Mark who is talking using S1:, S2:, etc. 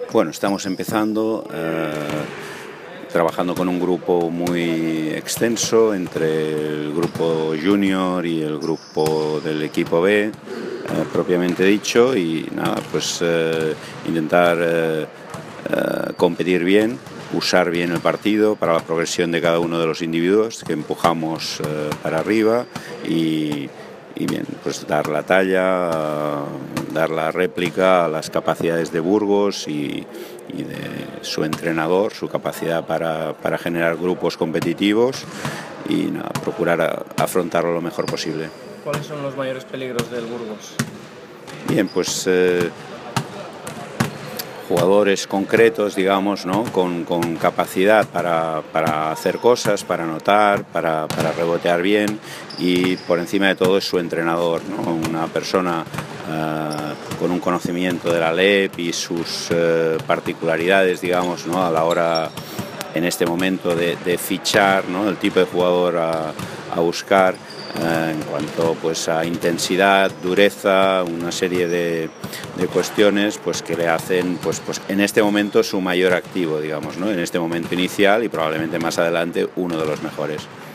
S1: Bueno, estamos empezando, trabajando con un grupo muy extenso entre el grupo junior y el grupo del equipo B, propiamente dicho, y nada, pues intentar competir bien, usar bien el partido para la progresión de cada uno de los individuos que empujamos para arriba y bien, pues dar la talla, dar la réplica a las capacidades de Burgos y de su entrenador, su capacidad para generar grupos competitivos y nada, procurar afrontarlo lo mejor posible.
S2: ¿Cuáles son los mayores peligros del Burgos?
S1: Bien, pues jugadores concretos, digamos, ¿no? con capacidad para hacer cosas, para anotar, para rebotear bien, y por encima de todo es su entrenador, ¿no? Una persona con un conocimiento de la LEP y sus particularidades, digamos, ¿no? A la hora en este momento de fichar, ¿no? El tipo de jugador a buscar en cuanto pues a intensidad, dureza, una serie de cuestiones pues que le hacen pues en este momento su mayor activo, digamos, ¿no? En este momento inicial y probablemente más adelante uno de los mejores.